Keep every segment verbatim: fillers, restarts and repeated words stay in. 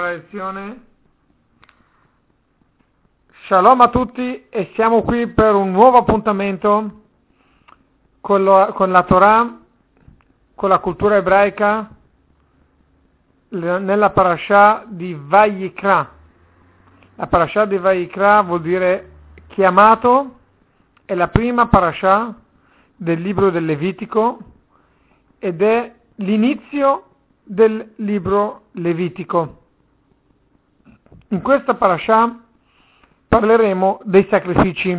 Lezione. Shalom a tutti e siamo qui per un nuovo appuntamento con, lo, con la Torah, con la cultura ebraica, nella parasha di Vayikra. La parasha di Vayikra vuol dire chiamato, è la prima parasha del libro del Levitico ed è l'inizio del libro Levitico. In questa parasha parleremo dei sacrifici.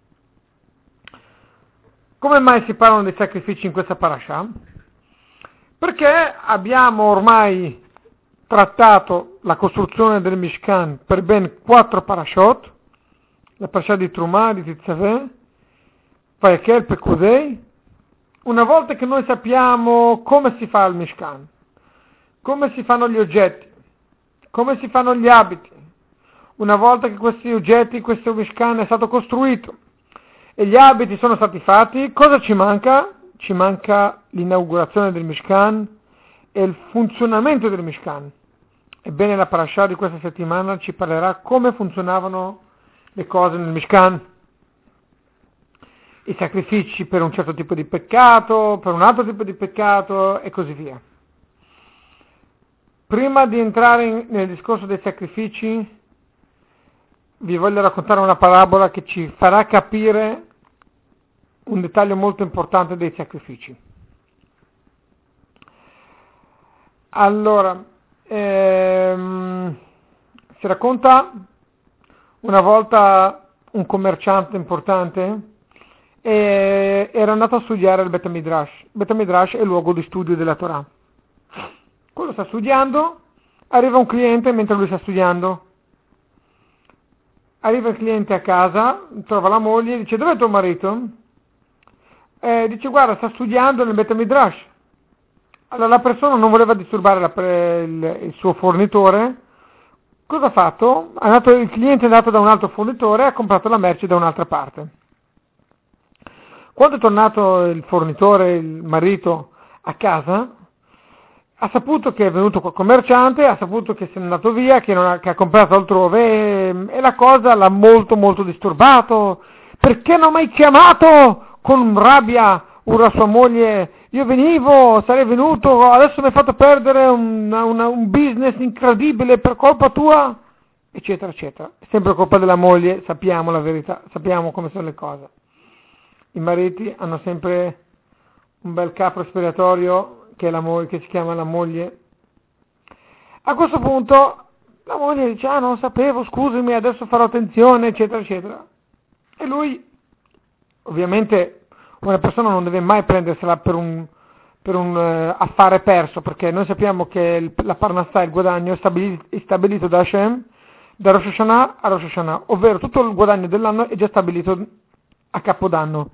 Come mai si parlano dei sacrifici in questa parasha? Perché abbiamo ormai trattato la costruzione del Mishkan per ben quattro parashot, la parasha di Trumah, di Tetzaveh, Vayekel, Pekudei. Una volta che noi sappiamo come si fa il Mishkan, come si fanno gli oggetti, come si fanno gli abiti, una volta che questi oggetti, questo Mishkan è stato costruito e gli abiti sono stati fatti, cosa ci manca? Ci manca l'inaugurazione del Mishkan e il funzionamento del Mishkan. Ebbene, la parasha di questa settimana ci parlerà come funzionavano le cose nel Mishkan, i sacrifici per un certo tipo di peccato, per un altro tipo di peccato e così via. Prima di entrare in, nel discorso dei sacrifici, vi voglio raccontare una parabola che ci farà capire un dettaglio molto importante dei sacrifici. Allora, ehm, si racconta una volta un commerciante importante e era andato a studiare al Bet Midrash. Il Bet Midrash è il luogo di studio della Torah. Quello sta studiando, arriva un cliente mentre lui sta studiando. Arriva il cliente a casa, trova la moglie e dice: dov'è tuo marito? Eh, dice: guarda, sta studiando nel Bet Midrash. Allora la persona non voleva disturbare la, il, il suo fornitore. Cosa ha fatto? È andato, il cliente è andato da un altro fornitore e ha comprato la merce da un'altra parte. Quando è tornato il fornitore, il marito, a casa, ha saputo che è venuto quel commerciante, ha saputo che se n'è andato via, che, non ha, che ha comprato altrove e, e la cosa l'ha molto molto disturbato. Perché non mi hai chiamato? Con rabbia urla sua moglie: io venivo, sarei venuto, adesso mi hai fatto perdere una, una, un business incredibile per colpa tua, eccetera eccetera. È sempre colpa della moglie, sappiamo la verità, sappiamo come sono le cose. I mariti hanno sempre un bel capo espiatorio che, è la moglie, che si chiama la moglie. A questo punto la moglie dice: ah, non sapevo, scusami, adesso farò attenzione, eccetera eccetera. E lui, ovviamente, una persona non deve mai prendersela per un, per un uh, affare perso, perché noi sappiamo che il, la Parnassah, il guadagno, è stabilito, è stabilito da Hashem, da Rosh Hashanah a Rosh Hashanah, ovvero tutto il guadagno dell'anno è già stabilito a Capodanno.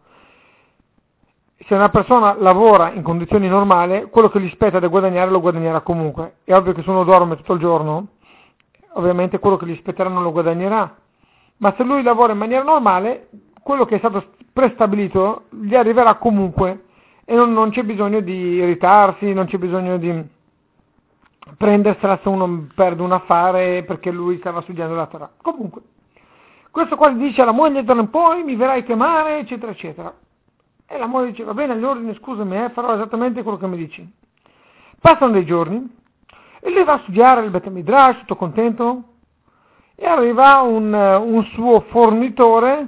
Se una persona lavora in condizioni normali, quello che gli spetta da guadagnare lo guadagnerà comunque. È ovvio che se uno dorme tutto il giorno, ovviamente quello che gli spetterà non lo guadagnerà. Ma se lui lavora in maniera normale, quello che è stato prestabilito gli arriverà comunque e non, non c'è bisogno di irritarsi, non c'è bisogno di prendersela se uno perde un affare perché lui stava studiando la Torah. Comunque, questo qua dice alla moglie: da poi mi verrai a chiamare, eccetera eccetera. E la moglie dice: va bene, agli ordini, scusami, eh, farò esattamente quello che mi dici. Passano dei giorni e lui va a studiare il Bet Midrash, tutto contento, e arriva un, un suo fornitore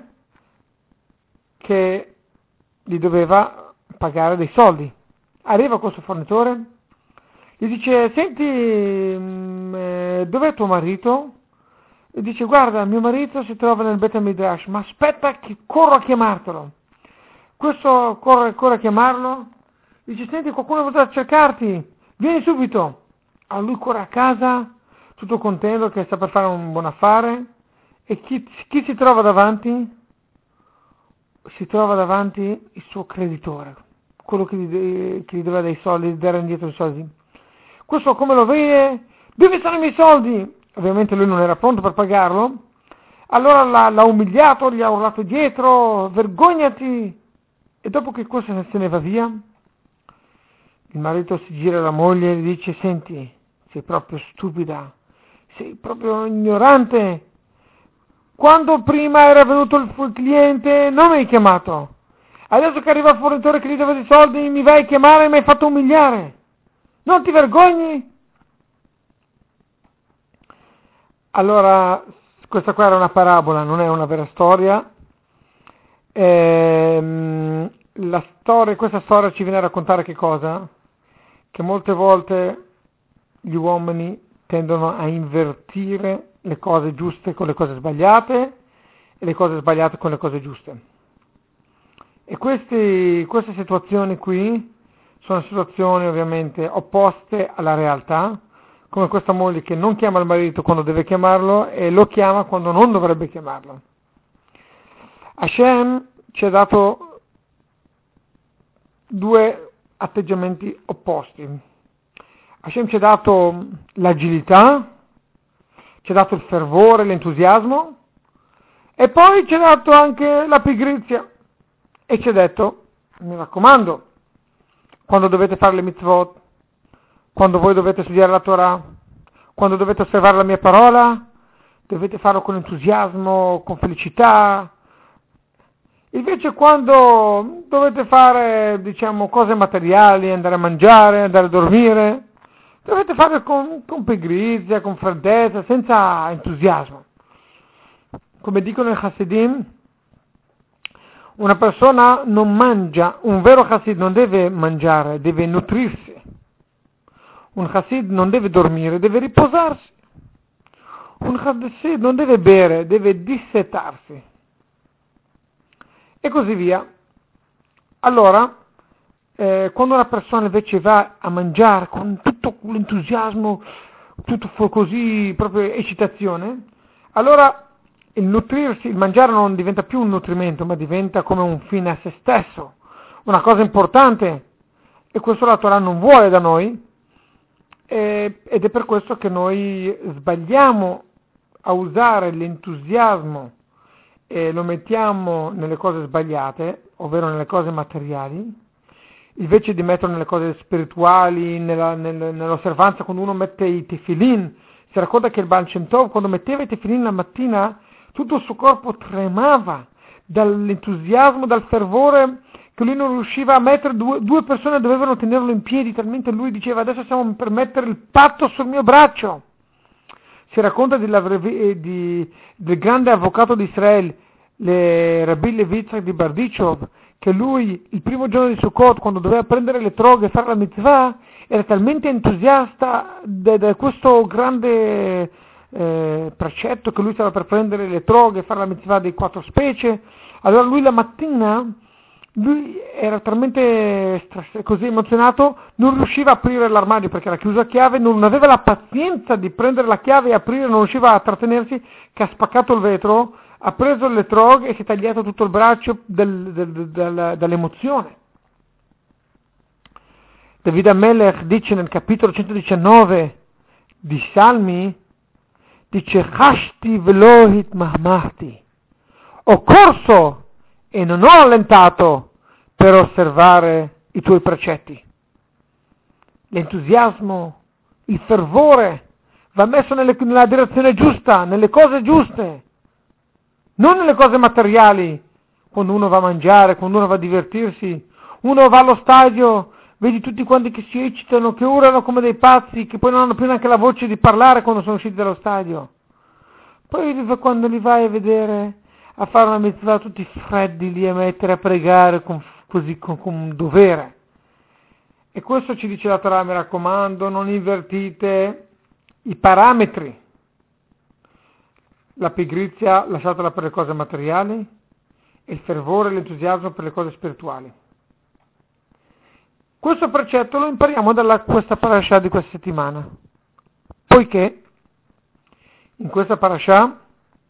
che gli doveva pagare dei soldi. Arriva questo fornitore, gli dice: senti, mh, eh, dov'è tuo marito? E dice: guarda, mio marito si trova nel Bet Midrash, ma aspetta che corro a chiamartelo. Questo corre, corre a chiamarlo, dice: senti, qualcuno vuole cercarti, vieni subito. Allora lui corre a casa, tutto contento che sta per fare un buon affare, e chi, chi si trova davanti? Si trova davanti il suo creditore, quello che gli, che gli doveva dei soldi, gli dare indietro i soldi. Questo come lo vede? Dove sono i miei soldi? Ovviamente lui non era pronto per pagarlo, allora l'ha, l'ha umiliato, gli ha urlato dietro: vergognati! E dopo che questo se ne va via, il marito si gira alla moglie e gli dice: senti, sei proprio stupida, sei proprio ignorante. Quando prima era venuto il, il cliente non mi hai chiamato. Adesso che arriva il fornitore che gli deve i soldi mi vai a chiamare e mi hai fatto umiliare. Non ti vergogni? Allora, questa qua era una parabola, non è una vera storia. Ehm, la storia, questa storia ci viene a raccontare che cosa? Che molte volte gli uomini tendono a invertire le cose giuste con le cose sbagliate e le cose sbagliate con le cose giuste. E questi, queste situazioni qui sono situazioni ovviamente opposte alla realtà, come questa moglie che non chiama il marito quando deve chiamarlo e lo chiama quando non dovrebbe chiamarlo. Hashem ci ha dato due atteggiamenti opposti. Hashem ci ha dato l'agilità, ci ha dato il fervore, l'entusiasmo e poi ci ha dato anche la pigrizia e ci ha detto, mi raccomando, quando dovete fare le mitzvot, quando voi dovete studiare la Torah, quando dovete osservare la mia parola, dovete farlo con entusiasmo, con felicità. Invece quando dovete fare, diciamo, cose materiali, andare a mangiare, andare a dormire, dovete farlo con, con pigrizia, con freddezza, senza entusiasmo. Come dicono i Hasidim, una persona non mangia, un vero Hasid non deve mangiare, deve nutrirsi. Un Hasid non deve dormire, deve riposarsi. Un Hasid non deve bere, deve dissetarsi. E così via. Allora, eh, quando una persona invece va a mangiare con tutto l'entusiasmo, tutto così, proprio eccitazione, allora il nutrirsi, il mangiare non diventa più un nutrimento, ma diventa come un fine a se stesso, una cosa importante, e questo la Torah non vuole da noi, e, ed è per questo che noi sbagliamo a usare l'entusiasmo e lo mettiamo nelle cose sbagliate, ovvero nelle cose materiali, invece di metterlo nelle cose spirituali, nella, nel, nell'osservanza. Quando uno mette i tefillin, si racconta che il Baal Shem Tov, quando metteva i tefillin la mattina, tutto il suo corpo tremava dall'entusiasmo, dal fervore, che lui non riusciva a mettere, due, due persone dovevano tenerlo in piedi, talmente lui diceva adesso stiamo per mettere il patto sul mio braccio. Si racconta di, di, del grande avvocato di Israele, le Rabbi Levi di Bardichov, che lui il primo giorno di Sukkot, quando doveva prendere le troghe e fare la mitzvah, era talmente entusiasta da questo grande eh, precetto che lui stava per prendere le troghe e fare la mitzvah dei quattro specie. Allora lui la mattina, lui era talmente stress- così emozionato, non riusciva a aprire l'armadio perché era chiuso a chiave, non aveva la pazienza di prendere la chiave e aprire, non riusciva a trattenersi, che ha spaccato il vetro, ha preso le troghe e si è tagliato tutto il braccio del, del, del, del, dall'emozione. David Amelech dice nel capitolo centodiciannove di Salmi, dice Chashti velohit mahmahti, ho corso e non ho allentato per osservare i tuoi precetti. L'entusiasmo, il fervore va messo nelle, nella direzione giusta, nelle cose giuste, non nelle cose materiali. Quando uno va a mangiare, quando uno va a divertirsi, uno va allo stadio, vedi tutti quanti che si eccitano, che urlano come dei pazzi, che poi non hanno più neanche la voce di parlare quando sono usciti dallo stadio. Poi quando li vai a vedere a fare una mitzvah tutti freddi lì a mettere a pregare con, così con, con dovere. E questo ci dice la Torah, mi raccomando, non invertite i parametri. La pigrizia lasciatela per le cose materiali e il fervore e l'entusiasmo per le cose spirituali. Questo precetto lo impariamo da questa parasha di questa settimana, poiché in questa parasha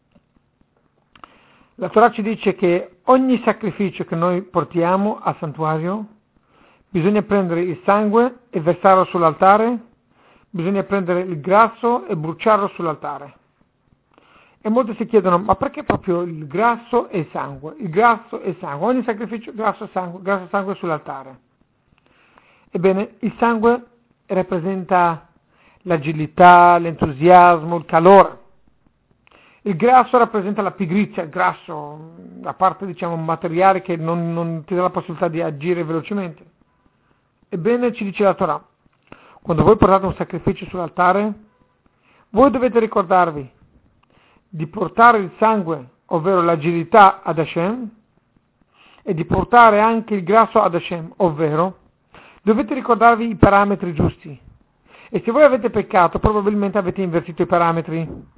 la Torah ci dice che ogni sacrificio che noi portiamo al santuario bisogna prendere il sangue e versarlo sull'altare, bisogna prendere il grasso e bruciarlo sull'altare. E molti si chiedono, ma perché proprio il grasso e il sangue? Il grasso e il sangue, ogni sacrificio grasso e sangue, grasso e sangue sull'altare. Ebbene, il sangue rappresenta l'agilità, l'entusiasmo, il calore. Il grasso rappresenta la pigrizia, il grasso, la parte diciamo materiale che non, non ti dà la possibilità di agire velocemente. Ebbene, ci dice la Torah, quando voi portate un sacrificio sull'altare, voi dovete ricordarvi di portare il sangue, ovvero l'agilità ad Hashem, e di portare anche il grasso ad Hashem, ovvero dovete ricordarvi i parametri giusti. E se voi avete peccato, probabilmente avete invertito i parametri.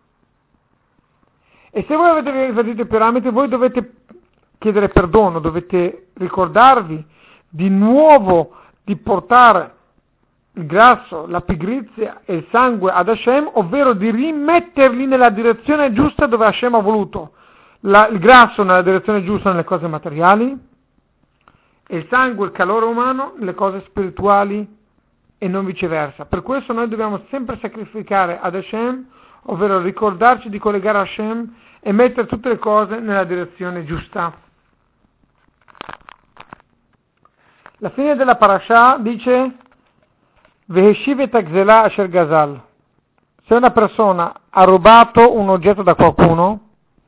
E se voi avete invertito i parametri, voi dovete chiedere perdono, dovete ricordarvi di nuovo di portare il grasso, la pigrizia e il sangue ad Hashem, ovvero di rimetterli nella direzione giusta dove Hashem ha voluto. La, il grasso nella direzione giusta nelle cose materiali, e il sangue, il calore umano, nelle cose spirituali e non viceversa. Per questo noi dobbiamo sempre sacrificare ad Hashem, ovvero ricordarci di collegare a Hashem e mettere tutte le cose nella direzione giusta. La fine della parasha dice Veheshiv et agzela asher gazal. Se una persona ha rubato un oggetto da qualcuno,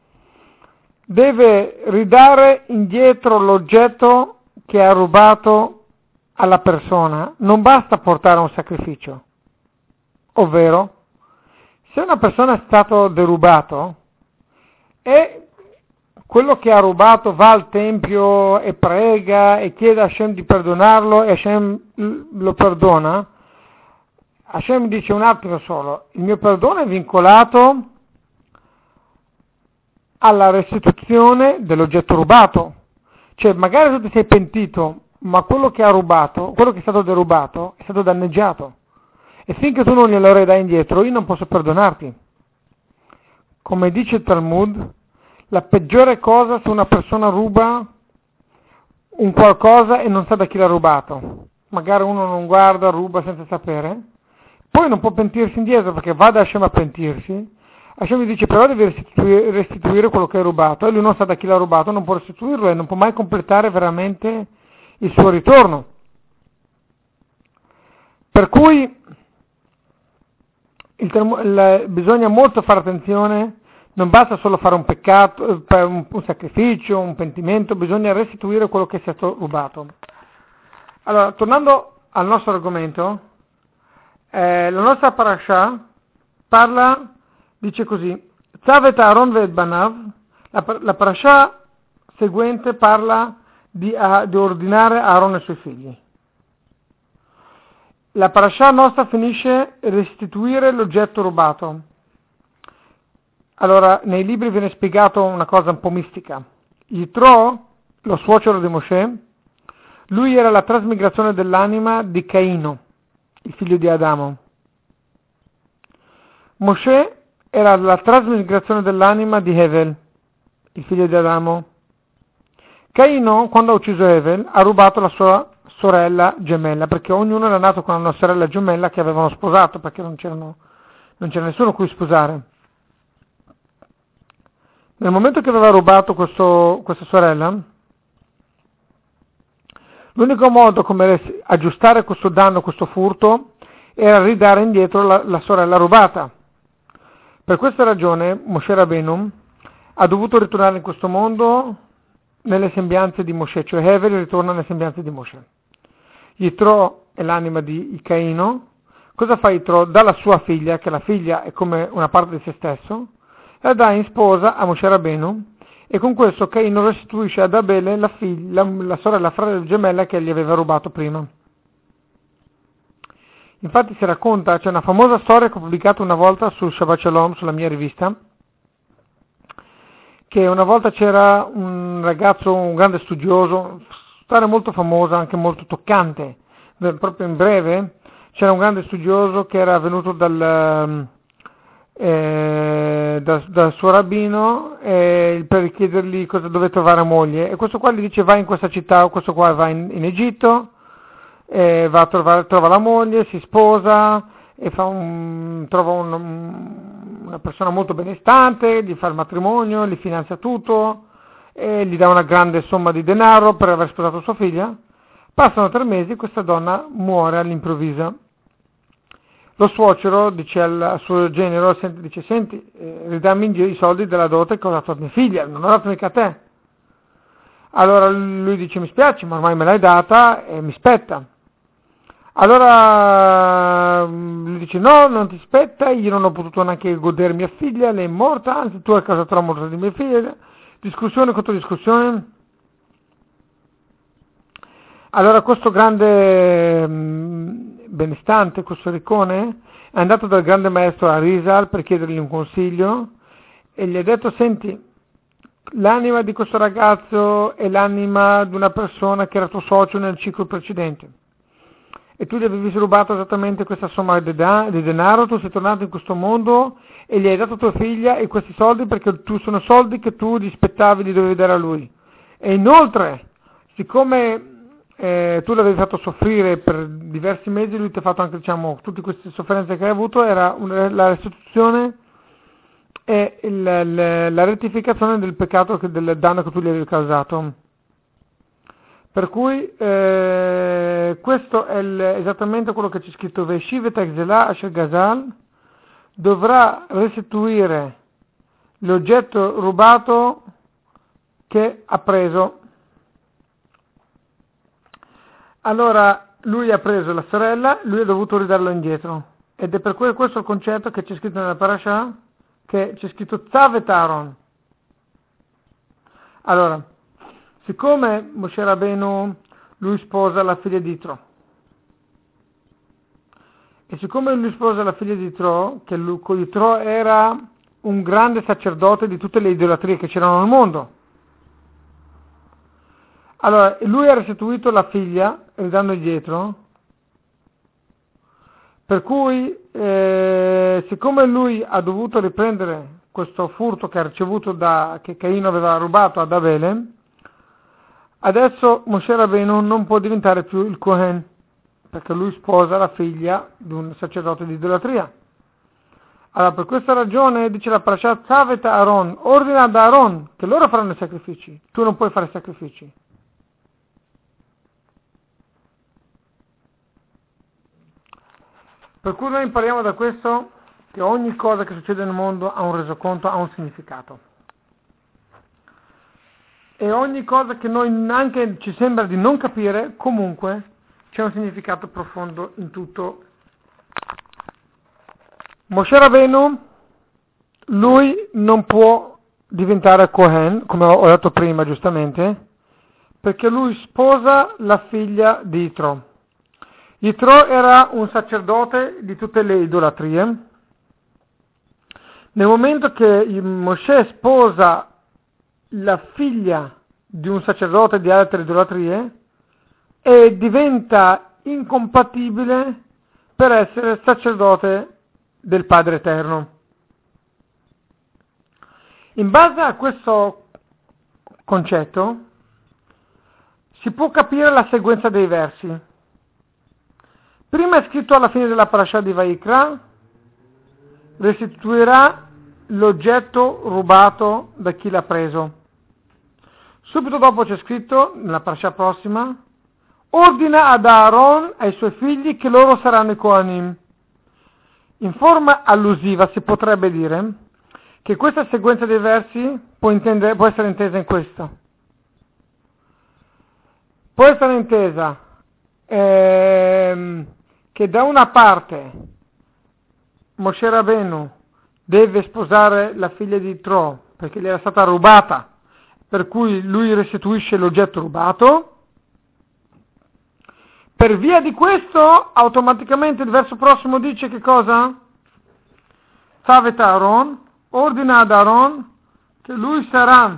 deve ridare indietro l'oggetto che ha rubato alla persona. Non basta portare un sacrificio. Ovvero, se una persona è stato derubato e quello che ha rubato va al tempio e prega e chiede a Hashem di perdonarlo e Hashem lo perdona, Hashem dice un attimo solo, il mio perdono è vincolato alla restituzione dell'oggetto rubato. Cioè magari tu ti sei pentito, ma quello che ha rubato, quello che è stato derubato è stato danneggiato. E finché tu non glielo ridai indietro, io non posso perdonarti. Come dice il Talmud, la peggiore cosa se una persona ruba un qualcosa e non sa da chi l'ha rubato. Magari uno non guarda, ruba senza sapere, poi non può pentirsi indietro perché va da Hashem a pentirsi. Hashem gli dice però devi restituire, restituire quello che hai rubato, e lui non sa da chi l'ha rubato, non può restituirlo e non può mai completare veramente il suo ritorno. Per cui il, il, bisogna molto fare attenzione, non basta solo fare un peccato, un, un sacrificio, un pentimento, bisogna restituire quello che è stato rubato. Allora, tornando al nostro argomento, eh, la nostra parasha parla, dice così, Tzavet Aaron ve'et banav, la, la parasha seguente parla di, uh, di ordinare a Aaron e ai suoi figli. La parasha nostra finisce restituire l'oggetto rubato. Allora, nei libri viene spiegato una cosa un po' mistica. Yitro, lo suocero di Mosè, lui era la trasmigrazione dell'anima di Caino, il figlio di Adamo. Mosè era la trasmigrazione dell'anima di Hevel, il figlio di Adamo. Caino, quando ha ucciso Hevel, ha rubato la sua sorella gemella, perché ognuno era nato con una sorella gemella che avevano sposato, perché non, c'erano, non c'era nessuno cui sposare. Nel momento che aveva rubato questo, questa sorella, l'unico modo come aggiustare questo danno, questo furto, era ridare indietro la, la sorella rubata. Per questa ragione Moshe Rabbeinu ha dovuto ritornare in questo mondo nelle sembianze di Moshe, cioè Hevel ritorna nelle sembianze di Moshe. Yitro è l'anima di Caino. Cosa fa Yitro? Dà la sua figlia, che la figlia è come una parte di se stesso, la dà in sposa a Moshe Rabbeinu, e con questo Caino restituisce ad Abele la, figlia, la, la sorella fratello gemella che gli aveva rubato prima. Infatti si racconta, c'è una famosa storia che ho pubblicato una volta su Shabbat Shalom, sulla mia rivista, che una volta c'era un ragazzo, un grande studioso, storia molto famosa, anche molto toccante, proprio in breve, c'era un grande studioso che era venuto dal, eh, da, dal suo rabbino eh, per chiedergli cosa dove trovare moglie, e questo qua gli dice vai in questa città, questo qua va in, in Egitto, eh, va a trovare, trova la moglie, si sposa e fa un, trova un, una persona molto benestante, gli fa il matrimonio, gli finanzia tutto e gli dà una grande somma di denaro per aver sposato sua figlia. Passano tre mesi, questa donna muore all'improvviso. lo suocero dice al, al suo genero, senti, dice, senti, eh, ridammi i soldi della dote che ho dato a mia figlia, non ho dato mica a te. Allora lui dice, mi spiace, ma ormai me l'hai data e mi spetta. Allora lui dice, no, non ti spetta, io non ho potuto neanche godere mia figlia, lei è morta, anzi tu hai causato la morte di mia figlia. Discussione contro discussione. Allora questo grande mh, benestante, questo riccone, è andato dal grande maestro Arizal per chiedergli un consiglio e gli ha detto, senti, l'anima di questo ragazzo è l'anima di una persona che era tuo socio nel ciclo precedente e tu gli avevi rubato esattamente questa somma di, da- di denaro, tu sei tornato in questo mondo e gli hai dato a tua figlia e questi soldi perché tu sono soldi che tu gli spettavi di dovevi dare a lui. E inoltre, siccome eh, tu l'avevi fatto soffrire per diversi mesi, lui ti ha fatto anche, diciamo, tutte queste sofferenze che hai avuto, era una, la restituzione e il, il, la rettificazione del peccato, che, del danno che tu gli avevi causato. Per cui eh, questo è il, esattamente quello che c'è scritto, Veshivet Exela Asher Gazal, dovrà restituire l'oggetto rubato che ha preso. Allora lui ha preso la sorella, lui ha dovuto ridarlo indietro ed è per cui questo il concetto che c'è scritto nella parasha, che c'è scritto Tzavet Aaron. Allora, siccome Moshe Rabbeinu lui sposa la figlia di Yitro e siccome lui sposa la figlia di Yitro, che lui, Yitro era un grande sacerdote di tutte le idolatrie che c'erano nel mondo, allora lui ha restituito la figlia ridando indietro, per cui eh, siccome lui ha dovuto riprendere questo furto che ha ricevuto da, che Caino aveva rubato ad Abele, adesso Moshe Rabbeinu non può diventare più il Kohen, perché lui sposa la figlia di un sacerdote di idolatria. Allora per questa ragione dice la parasha Tzavet Aaron, ordina ad Aaron che loro faranno i sacrifici, tu non puoi fare sacrifici. Per cui noi impariamo da questo che ogni cosa che succede nel mondo ha un resoconto, ha un significato. E ogni cosa che noi anche ci sembra di non capire, comunque c'è un significato profondo in tutto. Moshe Rabbeinu, lui non può diventare Kohen, come ho detto prima giustamente, perché lui sposa la figlia di Yitro. Yitro era un sacerdote di tutte le idolatrie. Nel momento che Moshe sposa la figlia di un sacerdote di altre idolatrie, e diventa incompatibile per essere sacerdote del Padre Eterno. In base a questo concetto si può capire la sequenza dei versi. Prima è scritto alla fine della parasha di Vaikra, restituirà l'oggetto rubato da chi l'ha preso. Subito dopo c'è scritto, nella parasha prossima, ordina ad Aaron e ai suoi figli che loro saranno i Kohanim. In forma allusiva si potrebbe dire che questa sequenza dei versi può, intendere, può essere intesa in questo. Può essere intesa ehm, che da una parte Moshe Rabbeinu deve sposare la figlia di Yitro perché gli era stata rubata, per cui lui restituisce l'oggetto rubato. Per via di questo, automaticamente il verso prossimo dice che cosa? Tzavet Aaron, ordina ad Aaron che lui sarà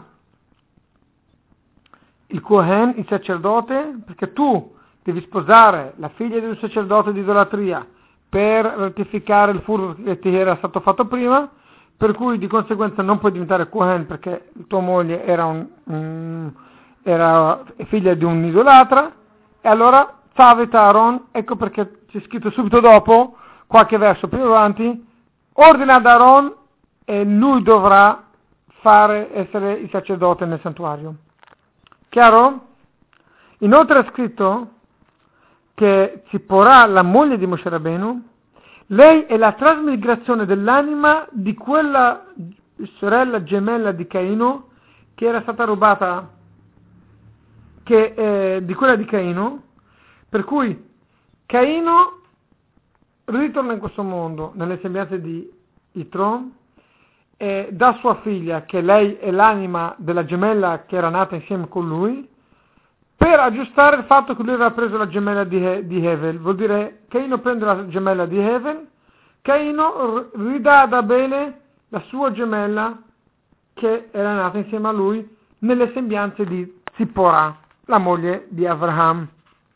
il Kohen, il sacerdote, perché tu devi sposare la figlia di un sacerdote di idolatria per rettificare il furto che ti era stato fatto prima, per cui di conseguenza non puoi diventare Kohen perché tua moglie era, un, um, era figlia di un idolatra, e allora Tzavet Aaron, ecco perché c'è scritto subito dopo, qualche verso più avanti, ordina ad Aaron e lui dovrà fare essere il sacerdote nel santuario. Chiaro? Inoltre è scritto che si porrà la moglie di Moshe Rabbeinu Lei è la trasmigrazione dell'anima di quella sorella gemella di Caino che era stata rubata, che, eh, di quella di Caino, per cui Caino ritorna in questo mondo nelle sembianze di Yitro e da sua figlia, che lei è l'anima della gemella che era nata insieme con lui, per aggiustare il fatto che lui aveva preso la gemella di, He- di Hevel. Vuol dire Caino prende la gemella di Hevel, Caino ridà ad Abele la sua gemella che era nata insieme a lui nelle sembianze di Zipporah, la moglie di Abraham.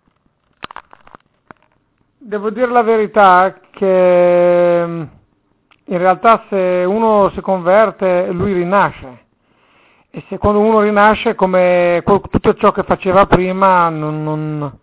Devo dire la verità che in realtà se uno si converte lui rinasce, e se quando uno rinasce, come tutto ciò che faceva prima non, non,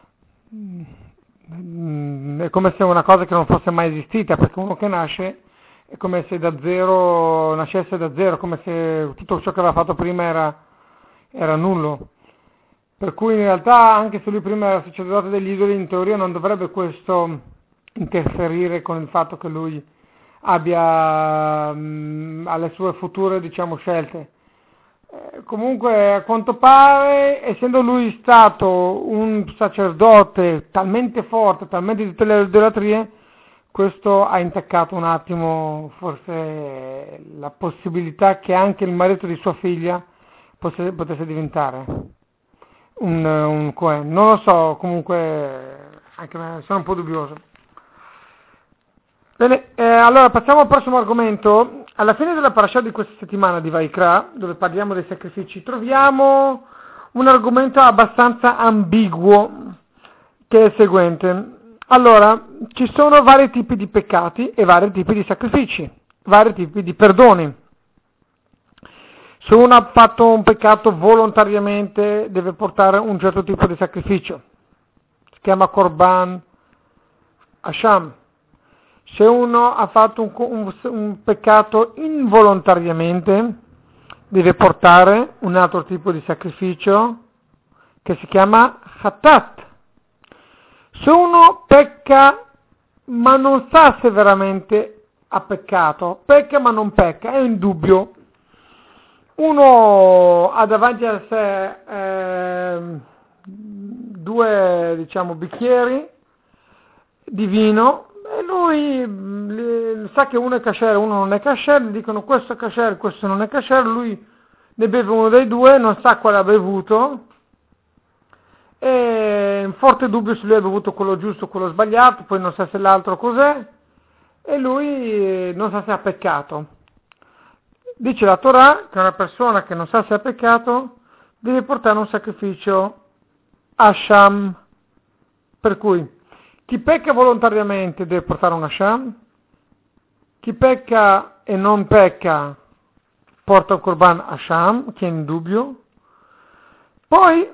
è come se una cosa che non fosse mai esistita, perché uno che nasce è come se da zero nascesse da zero, come se tutto ciò che aveva fatto prima era, era nullo. Per cui in realtà anche se lui prima era sacerdote degli idoli, in teoria non dovrebbe questo interferire con il fatto che lui abbia mh, alle sue future, diciamo, scelte. Eh, comunque a quanto pare, essendo lui stato un sacerdote talmente forte, talmente di tutte le idolatrie, questo ha intaccato un attimo forse la possibilità che anche il marito di sua figlia potesse, potesse diventare un, un Cohen. Non lo so, comunque anche me sono un po' dubbioso. Bene, eh, allora passiamo al prossimo argomento. Alla fine della parasha di questa settimana di Vaikra, dove parliamo dei sacrifici, troviamo un argomento abbastanza ambiguo, che è il seguente. Allora, ci sono vari tipi di peccati e vari tipi di sacrifici, vari tipi di perdoni. Se uno ha fatto un peccato volontariamente, deve portare un certo tipo di sacrificio. Si chiama Korban Asham. Se uno ha fatto un, un, un peccato involontariamente, deve portare un altro tipo di sacrificio che si chiama Hatat. Se uno pecca ma non sa se veramente ha peccato, pecca ma non pecca, è in dubbio. Uno ha davanti a sé eh, due, diciamo, bicchieri di vino, e lui sa che uno è kasher, uno non è kasher, gli dicono questo è kasher, questo non è kasher, lui ne beve uno dei due, non sa quale ha bevuto, e in forte dubbio se lui ha bevuto quello giusto o quello sbagliato, poi non sa se l'altro cos'è, e lui non sa se ha peccato. Dice la Torah che una persona che non sa se ha peccato deve portare un sacrificio Asham, per cui chi pecca volontariamente deve portare un Asham, chi pecca e non pecca porta un Korban Asham, chi è in dubbio, poi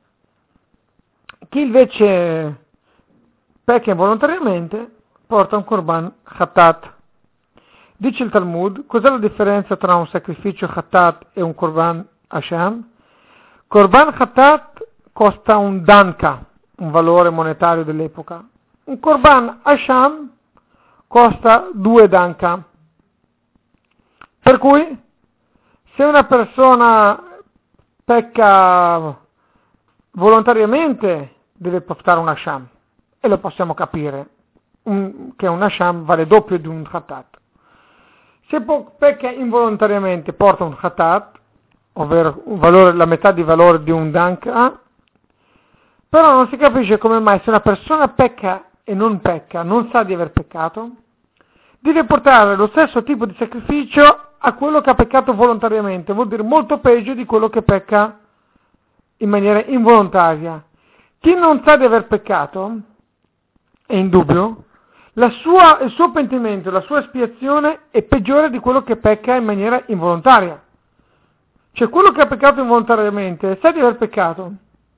chi invece pecca involontariamente porta un Korban Hatat. Dice il Talmud, cos'è la differenza tra un sacrificio Hatat e un Korban Asham? Korban Hatat costa un danka, un valore monetario dell'epoca. Un Korban Asham costa due danka. Per cui, se una persona pecca volontariamente, deve portare un Asham. E lo possiamo capire, un, che un Asham vale doppio di un Hatat. Se pecca involontariamente, porta un Hatat, ovvero un valore, la metà di valore di un danka, però non si capisce come mai se una persona pecca e non pecca, non sa di aver peccato, deve portare lo stesso tipo di sacrificio a quello che ha peccato volontariamente, vuol dire molto peggio di quello che pecca in maniera involontaria. Chi non sa di aver peccato è in dubbio, la sua, il suo pentimento, la sua espiazione è peggiore di quello che pecca in maniera involontaria. Cioè quello che ha peccato involontariamente sa di aver peccato,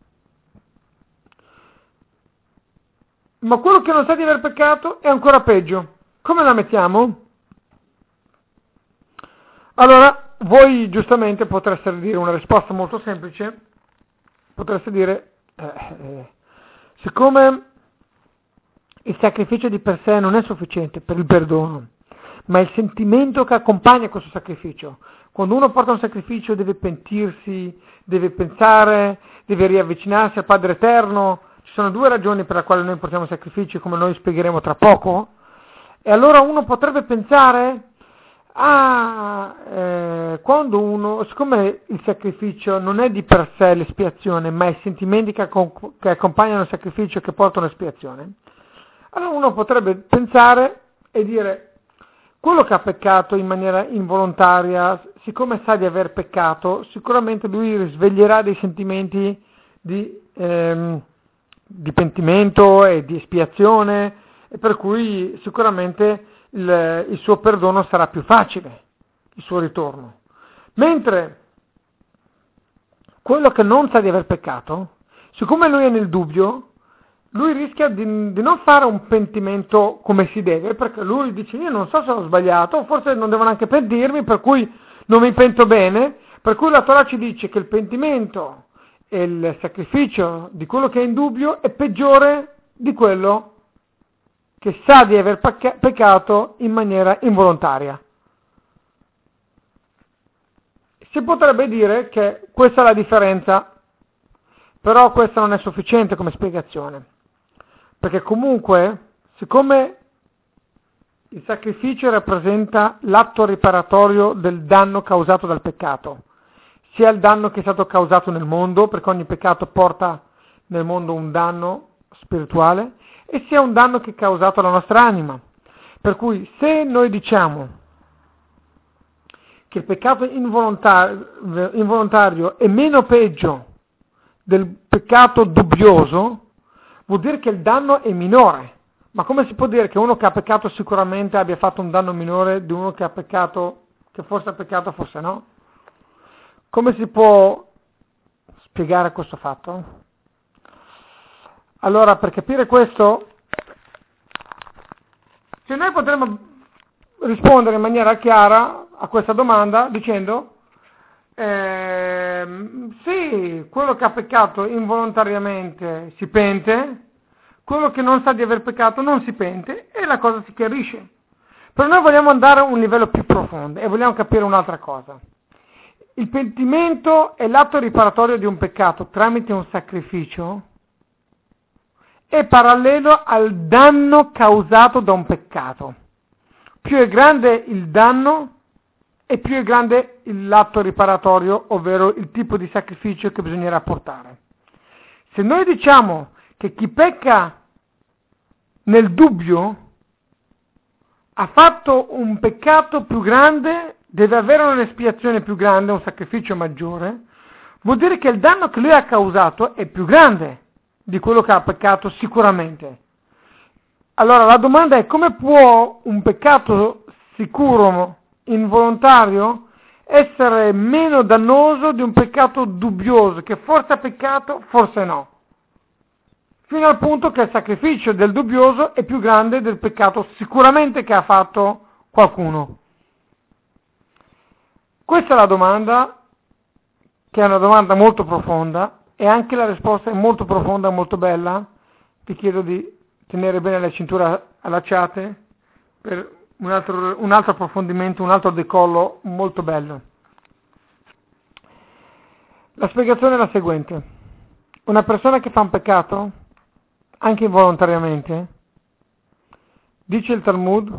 ma quello che non sa di aver peccato è ancora peggio. Come la mettiamo? Allora, voi giustamente potreste dire una risposta molto semplice, potreste dire, eh, eh, siccome il sacrificio di per sé non è sufficiente per il perdono, ma il sentimento che accompagna questo sacrificio. Quando uno porta un sacrificio deve pentirsi, deve pensare, deve riavvicinarsi al Padre Eterno. Ci sono due ragioni per le quali noi portiamo sacrifici, come noi spiegheremo tra poco. E allora uno potrebbe pensare, ah, eh, quando uno, siccome il sacrificio non è di per sé l'espiazione, ma i sentimenti che, accom- che accompagnano il sacrificio che portano l'espiazione, allora uno potrebbe pensare e dire, quello che ha peccato in maniera involontaria, siccome sa di aver peccato, sicuramente lui risveglierà dei sentimenti di, ehm, di pentimento e di espiazione, e per cui sicuramente il, il suo perdono sarà più facile, il suo ritorno. Mentre quello che non sa di aver peccato, siccome lui è nel dubbio, lui rischia di, di non fare un pentimento come si deve, perché lui dice io non so se ho sbagliato, forse non devo neanche pentirmi, per cui non mi pento bene, per cui la Torah ci dice che il pentimento e il sacrificio di quello che è in dubbio è peggiore di quello che sa di aver peccato in maniera involontaria. Si potrebbe dire che questa è la differenza, però questa non è sufficiente come spiegazione, perché comunque, siccome il sacrificio rappresenta l'atto riparatorio del danno causato dal peccato, sia il danno che è stato causato nel mondo, perché ogni peccato porta nel mondo un danno spirituale, e sia un danno che è causato alla nostra anima. Per cui se noi diciamo che il peccato involontario, involontario è meno peggio del peccato dubbioso, vuol dire che il danno è minore. Ma come si può dire che uno che ha peccato sicuramente abbia fatto un danno minore di uno che ha peccato, che forse ha peccato, forse no? Come si può spiegare questo fatto? Allora, per capire questo, se noi potremmo rispondere in maniera chiara a questa domanda dicendo ehm, sì, quello che ha peccato involontariamente si pente, quello che non sa di aver peccato non si pente e la cosa si chiarisce. Però noi vogliamo andare a un livello più profondo e vogliamo capire un'altra cosa. Il pentimento è l'atto riparatorio di un peccato tramite un sacrificio, è parallelo al danno causato da un peccato. Più è grande il danno e più è grande l'atto riparatorio, ovvero il tipo di sacrificio che bisognerà portare. Se noi diciamo che chi pecca nel dubbio ha fatto un peccato più grande, deve avere un'espiazione più grande, un sacrificio maggiore, vuol dire che il danno che lui ha causato è più grande di quello che ha peccato sicuramente. Allora la domanda è: come può un peccato sicuro, involontario, essere meno dannoso di un peccato dubbioso, che forse ha peccato, forse no? Fino al punto che il sacrificio del dubbioso è più grande del peccato sicuramente che ha fatto qualcuno. Questa è la domanda, che è una domanda molto profonda, e anche la risposta è molto profonda, molto bella. Vi chiedo di tenere bene le cinture allacciate per un altro, un altro approfondimento, un altro decollo molto bello. La spiegazione è la seguente: una persona che fa un peccato, anche involontariamente, dice il Talmud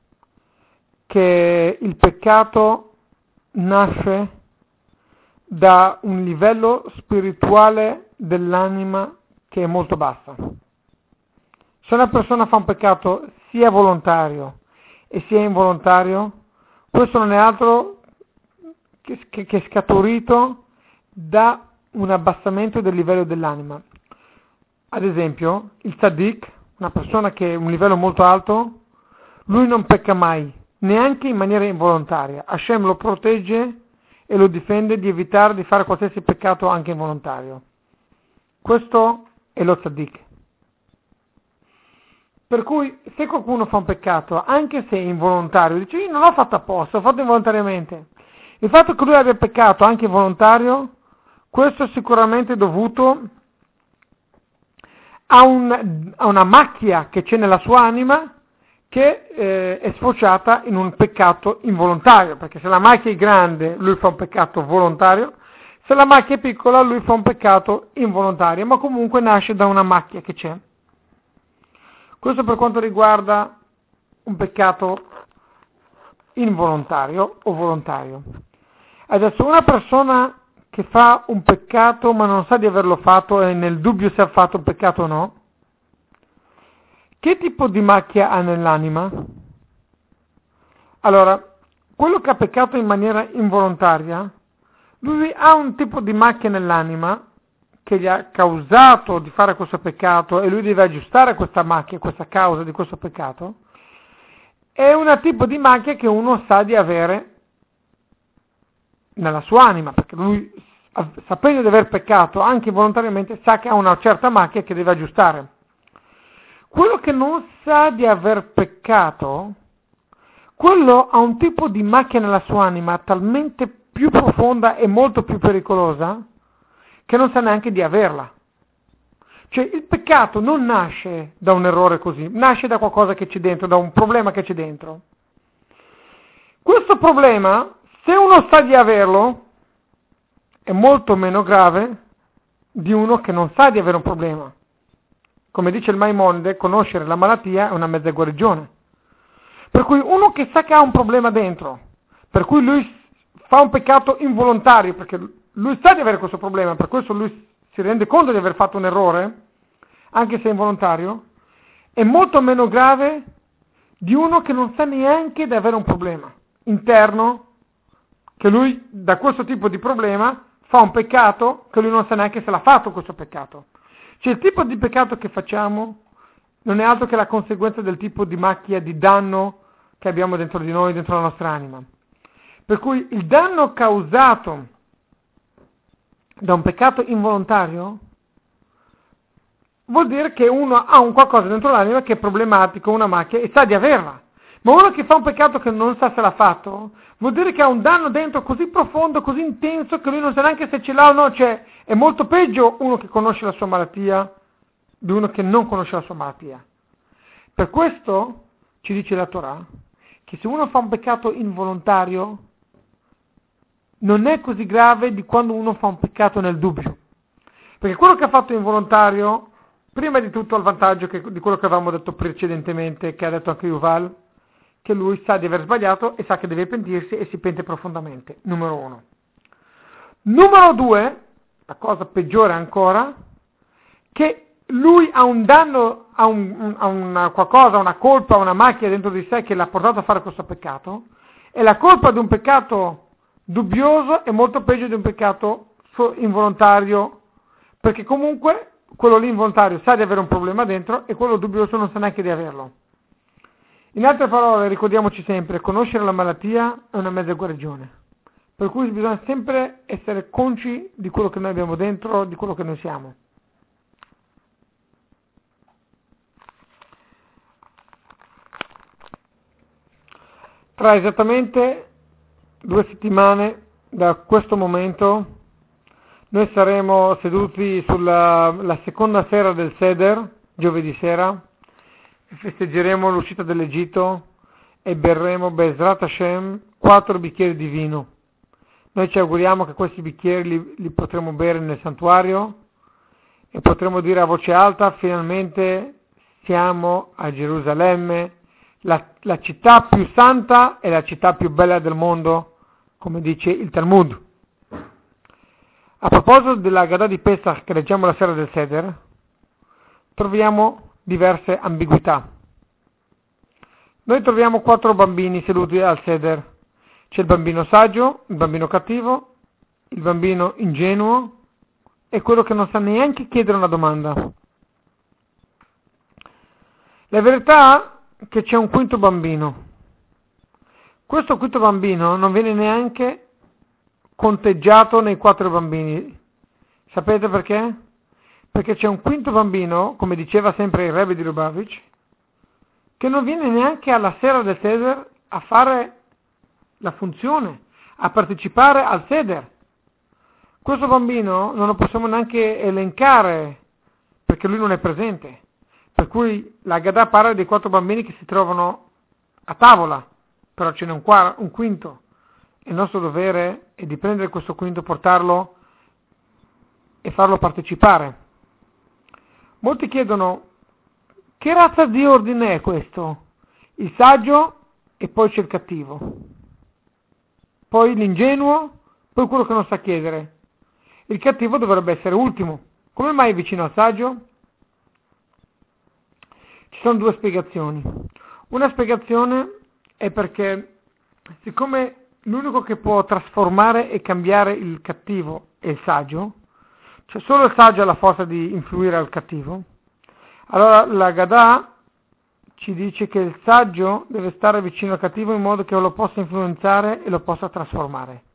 che il peccato nasce da un livello spirituale dell'anima che è molto bassa. Se una persona fa un peccato sia volontario e sia involontario, questo non è altro che, che, che scaturito da un abbassamento del livello dell'anima. Ad esempio, il tzaddik, una persona che ha un livello molto alto, lui non pecca mai, neanche in maniera involontaria. Hashem lo protegge e lo difende di evitare di fare qualsiasi peccato anche involontario. Questo è lo tzaddik. Per cui se qualcuno fa un peccato, anche se è involontario, dice io non l'ho fatto apposta, l'ho fatto involontariamente. Il fatto che lui abbia peccato anche involontario, questo è sicuramente dovuto ha, un, ha una macchia che c'è nella sua anima che eh, è sfociata in un peccato involontario, perché se la macchia è grande lui fa un peccato volontario, se la macchia è piccola lui fa un peccato involontario, ma comunque nasce da una macchia che c'è. Questo per quanto riguarda un peccato involontario o volontario. Adesso una persona che fa un peccato ma non sa di averlo fatto e nel dubbio se ha fatto un peccato o no, che tipo di macchia ha nell'anima? Allora, quello che ha peccato in maniera involontaria, lui ha un tipo di macchia nell'anima che gli ha causato di fare questo peccato e lui deve aggiustare questa macchia, questa causa di questo peccato. È un tipo di macchia che uno sa di avere nella sua anima, perché lui, sapendo di aver peccato anche volontariamente, sa che ha una certa macchia che deve aggiustare. Quello che non sa di aver peccato, quello ha un tipo di macchia nella sua anima talmente più profonda e molto più pericolosa che non sa neanche di averla. Cioè il peccato non nasce da un errore così, nasce da qualcosa che c'è dentro, da un problema che c'è dentro. Questo problema, se uno sa di averlo, è molto meno grave di uno che non sa di avere un problema. Come dice il Maimonide, conoscere la malattia è una mezza guarigione. Per cui uno che sa che ha un problema dentro, per cui lui fa un peccato involontario, perché lui sa di avere questo problema, per questo lui si rende conto di aver fatto un errore, anche se involontario, è molto meno grave di uno che non sa neanche di avere un problema interno, che lui da questo tipo di problema fa un peccato che lui non sa neanche se l'ha fatto questo peccato. Cioè il tipo di peccato che facciamo non è altro che la conseguenza del tipo di macchia, di danno che abbiamo dentro di noi, dentro la nostra anima. Per cui il danno causato da un peccato involontario vuol dire che uno ha un qualcosa dentro l'anima che è problematico, una macchia, e sa di averla. Ma uno che fa un peccato che non sa se l'ha fatto, vuol dire che ha un danno dentro così profondo, così intenso, che lui non sa neanche se ce l'ha o no. Cioè, è molto peggio uno che conosce la sua malattia di uno che non conosce la sua malattia. Per questo ci dice la Torah che se uno fa un peccato involontario non è così grave di quando uno fa un peccato nel dubbio. Perché quello che ha fatto involontario, prima di tutto ha il vantaggio che, di quello che avevamo detto precedentemente, che ha detto anche Yuval, che lui sa di aver sbagliato e sa che deve pentirsi e si pente profondamente, numero uno. Numero due, la cosa peggiore ancora, che lui ha un danno, ha, un, ha una qualcosa, una colpa, una macchia dentro di sé che l'ha portato a fare questo peccato, e la colpa di un peccato dubbioso è molto peggio di un peccato involontario, perché comunque quello lì involontario sa di avere un problema dentro e quello dubbioso non sa neanche di averlo. In altre parole, ricordiamoci sempre, conoscere la malattia è una mezza guarigione, per cui bisogna sempre essere consci di quello che noi abbiamo dentro, di quello che noi siamo. Tra esattamente due settimane da questo momento noi saremo seduti sulla la seconda sera del Seder, giovedì sera, festeggeremo l'uscita dall'Egitto e berremo Be'ezrat Hashem quattro bicchieri di vino. Noi ci auguriamo che questi bicchieri li, li potremo bere nel santuario e potremo dire a voce alta: finalmente siamo a Gerusalemme, la, la città più santa e la città più bella del mondo, come dice il Talmud. A proposito della Haggadah di Pesach che leggiamo la sera del Seder, troviamo diverse ambiguità. Noi troviamo quattro bambini seduti al Seder. C'è il bambino saggio, il bambino cattivo, il bambino ingenuo e quello che non sa neanche chiedere una domanda. La verità è che c'è un quinto bambino. Questo quinto bambino non viene neanche conteggiato nei quattro bambini. Sapete perché? Perché c'è un quinto bambino, come diceva sempre il Rebbe di Lubavitch, che non viene neanche alla sera del Seder a fare la funzione, a partecipare al Seder. Questo bambino non lo possiamo neanche elencare perché lui non è presente. Per cui la Haggadah parla dei quattro bambini che si trovano a tavola, però ce n'è un, quarto, un quinto. Il nostro dovere è di prendere questo quinto, portarlo e farlo partecipare. Molti chiedono: che razza di ordine è questo? Il saggio e poi c'è il cattivo, poi l'ingenuo, poi quello che non sa chiedere. Il cattivo dovrebbe essere ultimo. Come mai è vicino al saggio? Ci sono due spiegazioni. Una spiegazione è perché, siccome l'unico che può trasformare e cambiare il cattivo è il saggio, cioè solo il saggio ha la forza di influire al cattivo, allora la Haggadah ci dice che il saggio deve stare vicino al cattivo in modo che lo possa influenzare e lo possa trasformare.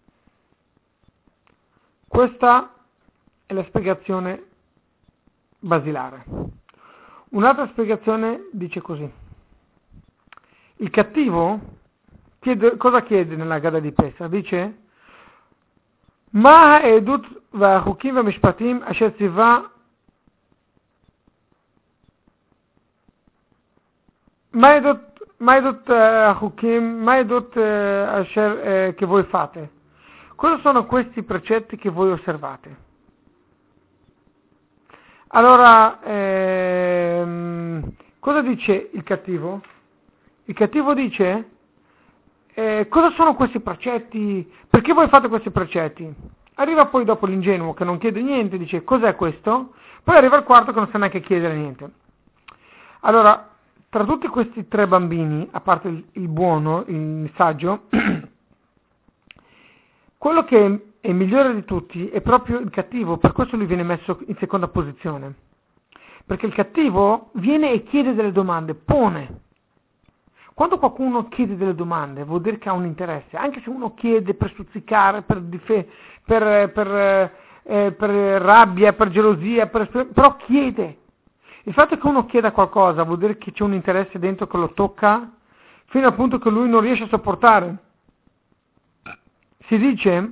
Questa è la spiegazione basilare. Un'altra spiegazione dice così: il cattivo chiede, cosa chiede nella Haggadah di Pesach? Dice: Ma ha'edut va'chukim va'mishpatim asher tziva ma ha'edut ha'chukim ma ha'edut asher che voi fate. Cosa sono questi precetti che voi osservate? Allora, ehm, cosa dice il cattivo? Il cattivo dice: eh, cosa sono questi precetti? Perché voi fate questi precetti? Arriva poi dopo l'ingenuo che non chiede niente, dice: cos'è questo? Poi arriva il quarto che non sa neanche chiedere niente. Allora, tra tutti questi tre bambini, a parte il, il buono, il saggio, quello che è migliore di tutti è proprio il cattivo, per questo lui viene messo in seconda posizione. Perché il cattivo viene e chiede delle domande, pone. Quando qualcuno chiede delle domande vuol dire che ha un interesse, anche se uno chiede per stuzzicare, per, dife- per, per, eh, per rabbia, per gelosia, per, però chiede. Il fatto che uno chieda qualcosa vuol dire che c'è un interesse dentro che lo tocca, fino al punto che lui non riesce a sopportare. Si dice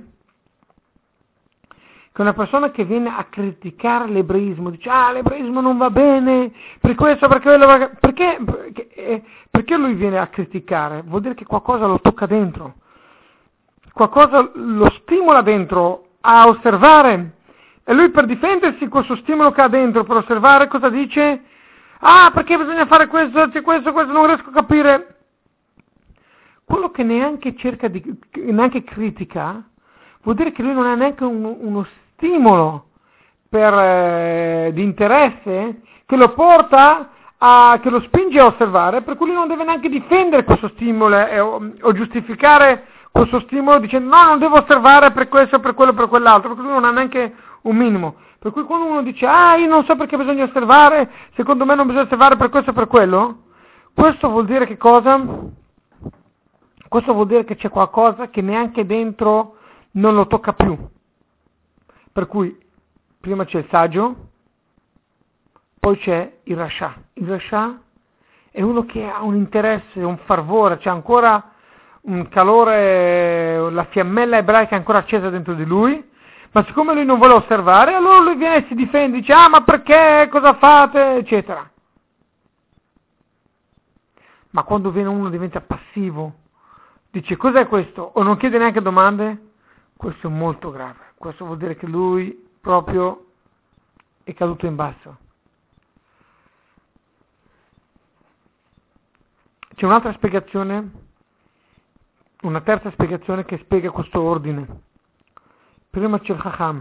che una persona che viene a criticare l'ebraismo, dice: ah, l'ebraismo non va bene, per questo, perché quello, perché, perché, perché lui viene a criticare? Vuol dire che qualcosa lo tocca dentro, qualcosa lo stimola dentro a osservare, e lui, per difendersi questo stimolo che ha dentro, per osservare, cosa dice? Ah, perché bisogna fare questo, c'è questo, questo, non riesco a capire. Quello che neanche cerca di, neanche critica, vuol dire che lui non ha neanche un, uno stimolo per, eh, di interesse che lo porta a, che lo spinge a osservare, per cui lui non deve neanche difendere questo stimolo eh, o, o giustificare questo stimolo dicendo: no, non devo osservare per questo, per quello, per quell'altro, perché lui non ha neanche un minimo. Per cui quando uno dice: ah, io non so perché bisogna osservare, secondo me non bisogna osservare per questo e per quello, questo vuol dire che cosa? Questo vuol dire che c'è qualcosa che neanche dentro non lo tocca più. Per cui prima c'è il saggio, poi c'è il rasha. Il rasha è uno che ha un interesse, un fervore, c'è ancora un calore, la fiammella ebraica è ancora accesa dentro di lui, ma siccome lui non vuole osservare, allora lui viene e si difende, dice: ah, ma perché, cosa fate, eccetera. Ma quando viene uno diventa passivo, dice: cos'è questo? O non chiede neanche domande, questo è molto grave. Questo vuol dire che lui proprio è caduto in basso. C'è un'altra spiegazione, una terza spiegazione che spiega questo ordine. Prima c'è il Chacham,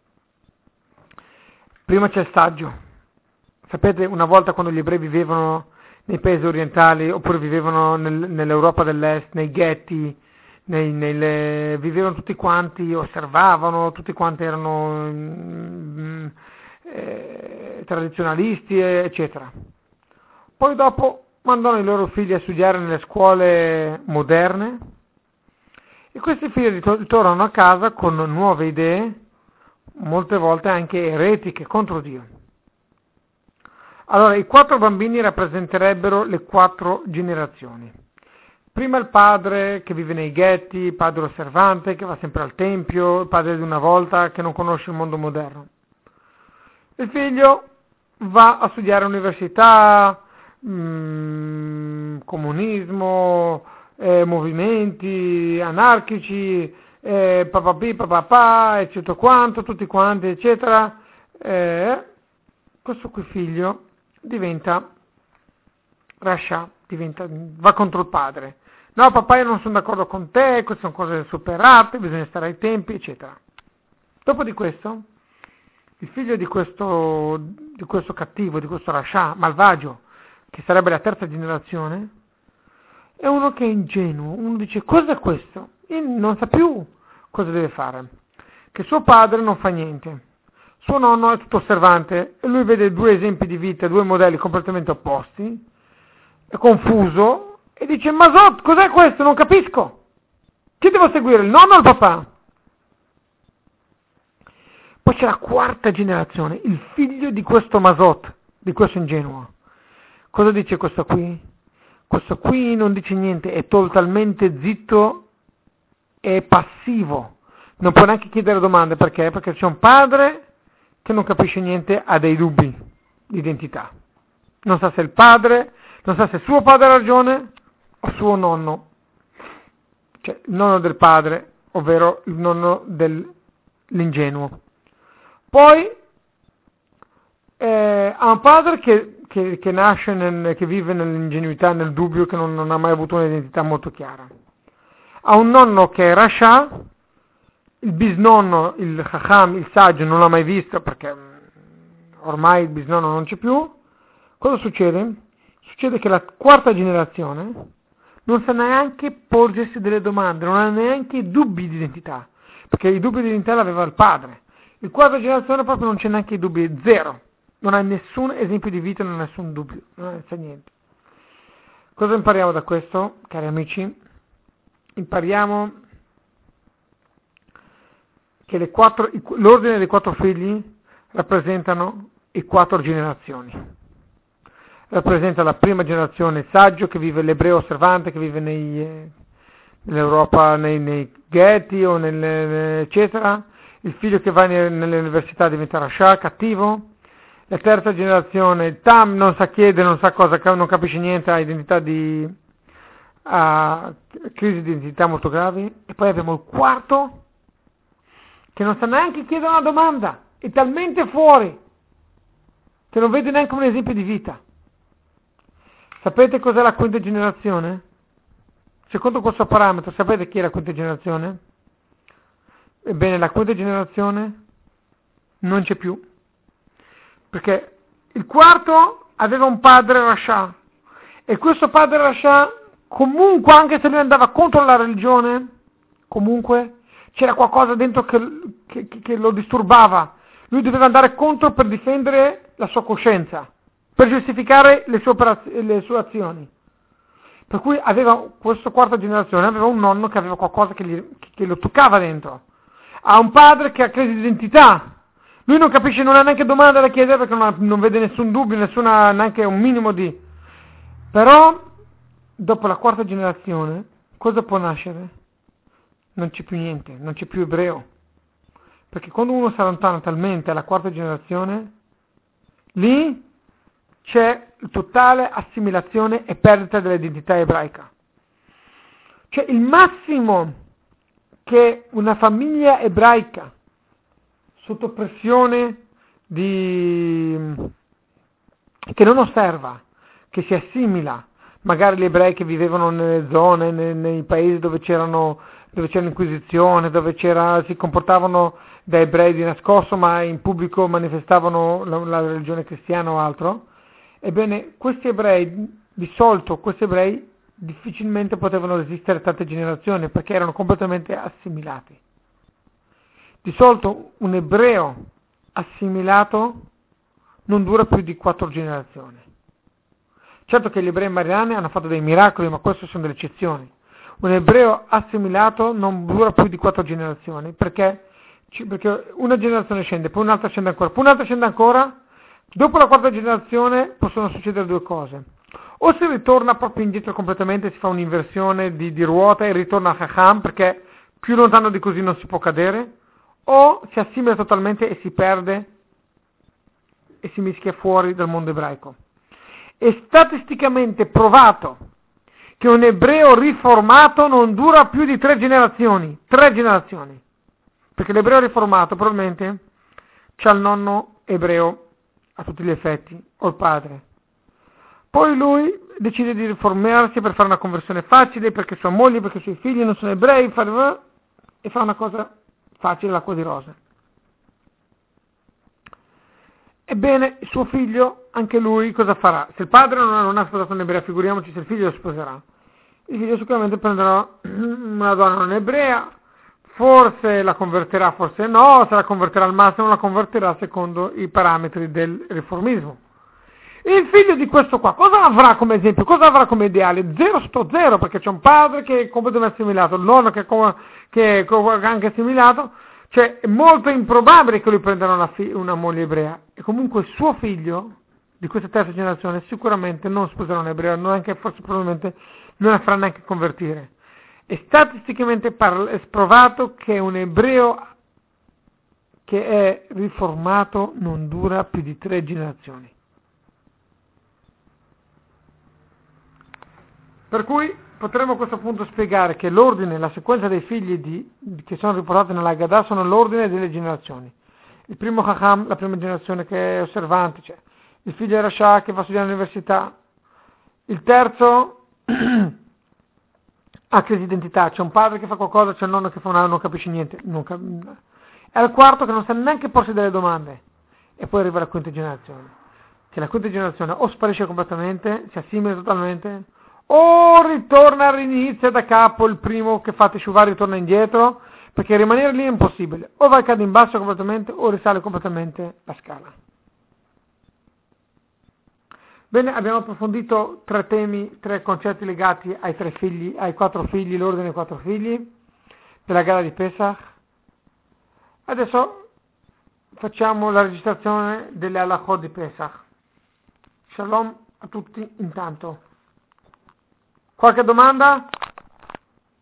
prima c'è il saggio. Sapete, una volta quando gli ebrei vivevano nei paesi orientali, oppure vivevano nel, nell'Europa dell'Est, nei ghetti, nei, nelle, vivevano tutti quanti, osservavano, tutti quanti erano mm, eh, tradizionalisti, eccetera. Poi dopo mandano i loro figli a studiare nelle scuole moderne, e questi figli ritornano a casa con nuove idee, molte volte anche eretiche, contro Dio. Allora, i quattro bambini rappresenterebbero le quattro generazioni. Prima il padre che vive nei ghetti, il padre osservante che va sempre al tempio, il padre di una volta che non conosce il mondo moderno. Il figlio va a studiare all'università, mh, comunismo, eh, movimenti anarchici, eh, papà, papà, e tutto quanto, tutti quanti, eccetera. Eh, questo qui figlio diventa Rasha, diventa, va contro il padre. No papà, io non sono d'accordo con te, queste sono cose superate, bisogna stare ai tempi, eccetera. Dopo di questo, il figlio di questo, di questo cattivo, di questo Rasha, malvagio, che sarebbe la terza generazione, è uno che è ingenuo, uno dice cosa è questo? E non sa più cosa deve fare, che suo padre non fa niente, suo nonno è tutto osservante e lui vede due esempi di vita, due modelli completamente opposti, è confuso e dice Mazot, cos'è questo? Non capisco, chi devo seguire, il nonno o il papà? Poi c'è la quarta generazione, il figlio di questo Mazot, di questo ingenuo. Cosa dice questo qui? Questo qui non dice niente, è totalmente zitto e passivo. Non può neanche chiedere domande, perché? Perché c'è un padre che non capisce niente, ha dei dubbi di identità. Non sa se il padre, non sa se suo padre ha ragione o suo nonno. Cioè il nonno del padre, ovvero il nonno dell'ingenuo. Poi eh, ha un padre che, che, che nasce, nel, che vive nell'ingenuità, nel dubbio, che non, non ha mai avuto un'identità molto chiara. Ha un nonno che è Rasha, il bisnonno, il Chacham, il saggio, non l'ha mai visto perché ormai il bisnonno non c'è più. Cosa succede? Succede che la quarta generazione non sa neanche porgersi delle domande, non ha neanche dubbi di identità, perché i dubbi di identità l'aveva il padre. Il quarta generazione proprio non c'è neanche i dubbi, zero. Non ha nessun esempio di vita, non ha nessun dubbio, non sa niente. Cosa impariamo da questo, cari amici? Impariamo che le quattro, l'ordine dei quattro figli rappresentano le quattro generazioni. Rappresenta la prima generazione saggio che vive, l'ebreo osservante che vive nei, nell'Europa, nei, nei ghetti o nelle, eccetera. Il figlio che va nelle università diventa Rasha, cattivo. La terza generazione, il Tam, non sa chiedere, non sa cosa, non capisce niente, ha identità di, ha crisi di identità molto gravi. E poi abbiamo il quarto, che non sa neanche chiedere una domanda, è talmente fuori, che non vede neanche un esempio di vita. Sapete cos'è la quinta generazione? Secondo questo parametro, sapete chi è la quinta generazione? Ebbene, la quinta generazione non c'è più, perché il quarto aveva un padre Rasha, e questo padre Rasha, comunque, anche se lui andava contro la religione, comunque c'era qualcosa dentro che, che, che lo disturbava. Lui doveva andare contro per difendere la sua coscienza, per giustificare le sue, operaz- le sue azioni. Per cui aveva, questa quarta generazione aveva un nonno che aveva qualcosa che, gli, che lo toccava dentro. Ha un padre che ha crisi di identità. Lui non capisce, non ha neanche domande da chiedere perché non, ha, non vede nessun dubbio, nessuna, neanche un minimo di... Però, dopo la quarta generazione, cosa può nascere? Non c'è più niente, non c'è più ebreo. Perché quando uno si allontana talmente alla quarta generazione, lì c'è totale assimilazione e perdita dell'identità ebraica. Cioè il massimo che una famiglia ebraica sotto pressione di che non osserva, che si assimila, magari gli ebrei che vivevano nelle zone, nei, nei paesi dove c'erano dove c'era l'inquisizione, dove c'era, si comportavano da ebrei di nascosto, ma in pubblico manifestavano la, la religione cristiana o altro. Ebbene, questi ebrei, di solito questi ebrei difficilmente potevano resistere tante generazioni perché erano completamente assimilati. Di solito un ebreo assimilato non dura più di quattro generazioni. Certo che gli ebrei mariani hanno fatto dei miracoli, ma queste sono delle eccezioni. Un ebreo assimilato non dura più di quattro generazioni, perché, perché una generazione scende, poi un'altra scende ancora, poi un'altra scende ancora. Dopo la quarta generazione possono succedere due cose. O si ritorna proprio indietro completamente, si fa un'inversione di, di ruota e ritorna a Chacham, perché più lontano di così non si può cadere, o si assimila totalmente e si perde e si mischia fuori dal mondo ebraico. È statisticamente provato che un ebreo riformato non dura più di tre generazioni, tre generazioni, perché l'ebreo riformato probabilmente c'ha il nonno ebreo a tutti gli effetti, o il padre. Poi lui decide di riformarsi per fare una conversione facile, perché sua moglie, perché i suoi figli non sono ebrei, e fa una cosa facile, l'acqua di rose. Ebbene, suo figlio, anche lui, cosa farà? Se il padre non ha, non ha sposato un ebrea, figuriamoci se il figlio lo sposerà. Il figlio sicuramente prenderà una donna non ebrea, forse la converterà, forse no, se la converterà al massimo la converterà secondo i parametri del riformismo. Il figlio di questo qua, cosa avrà come esempio, cosa avrà come ideale? Zero sto zero, perché c'è un padre che è completamente assimilato, il nonno che è, come, che è anche assimilato, cioè è molto improbabile che lui prenderà una, fi- una moglie ebrea, e comunque suo figlio di questa terza generazione sicuramente non sposerà un ebreo, non anche, forse probabilmente non la farà neanche convertire. È statisticamente parla- è provato che un ebreo che è riformato non dura più di tre generazioni. Per cui potremmo a questo punto spiegare che l'ordine, la sequenza dei figli di, che sono riportati nella Haggadah sono l'ordine delle generazioni. Il primo Chacham, la prima generazione che è osservante, cioè il figlio Rasha che va a studiare all'università, il terzo ha crisi di identità, c'è un padre che fa qualcosa, c'è un nonno che fa una, non capisce niente, non cap- è il quarto che non sa neanche porsi delle domande, e poi arriva la quinta generazione, che la quinta generazione o sparisce completamente, si assimila totalmente, o ritorna all'inizio da capo, il primo che fa Teshuvah ritorna indietro, perché rimanere lì è impossibile, o va cade in basso completamente o risale completamente la scala. Bene, abbiamo approfondito tre temi, tre concetti legati ai tre figli, ai quattro figli, l'ordine dei quattro figli, della gara di Pesach. Adesso facciamo la registrazione delle halachot di Pesach. Shalom a tutti intanto. Qualche domanda?